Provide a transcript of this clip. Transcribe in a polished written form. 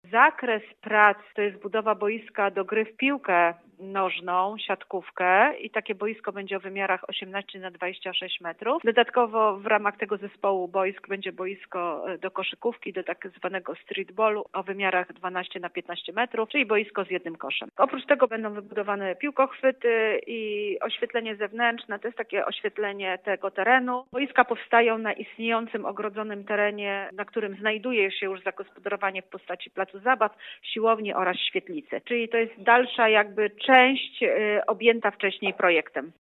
Zakres prac to jest budowa boiska do gry w piłkę nożną, siatkówkę i takie boisko będzie o wymiarach 18x26 metrów. Dodatkowo w ramach tego zespołu boisk będzie boisko do koszykówki, do tak zwanego streetballu o wymiarach 12x15 metrów, czyli boisko z jednym koszem. Oprócz tego będą wybudowane piłkochwyty i oświetlenie zewnętrzne, to jest takie oświetlenie tego terenu. Boiska powstają na istniejącym ogrodzonym terenie, na którym znajduje się już zagospodarowanie w postaci placu zabaw, siłowni oraz świetlicy. Czyli to jest dalsza jakby część objęta wcześniej projektem.